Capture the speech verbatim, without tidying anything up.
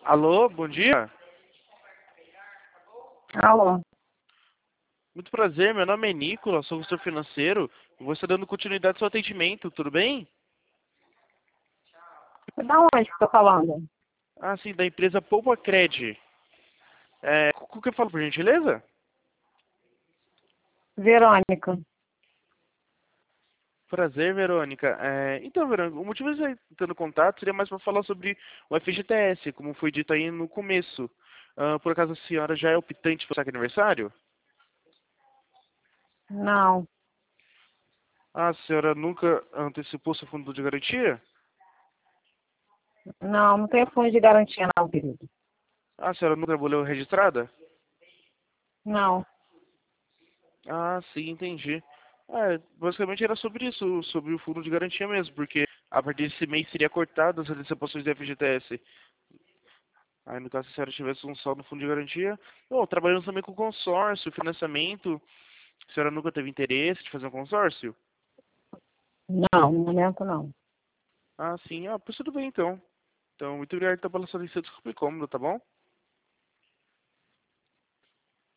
Alô, bom dia. Alô, Muito prazer, meu nome é Nicolas, sou gestor financeiro. Vou estar dando continuidade ao seu atendimento, tudo bem? da onde que tô falando? Ah, sim, da empresa Poupa Cred. É, com que eu falo, por gentileza? Verônica. Prazer, Verônica. É, então, Verônica, o motivo de você tendo contato seria mais para falar sobre o F G T S, como foi dito aí no começo. Ah, por acaso a senhora já é optante para o saque aniversário? Não, Ah, a senhora nunca antecipou seu fundo de garantia? não, não tem fundo de garantia não, querido. Ah, a senhora nunca trabalhou registrada? Não, Ah, sim, entendi. É, basicamente era sobre isso, sobre o fundo de garantia mesmo, porque a partir desse mês seria cortado as antecipações do F G T S. Aí, no caso, se a senhora tivesse um saldo no fundo de garantia, bom, trabalhamos também com consórcio, financiamento. A senhora nunca teve interesse de fazer um consórcio? não, no momento não. Ah, sim, ah, pois tudo bem então. Então, muito obrigado então, pela sua licença, super cômodo, tá bom?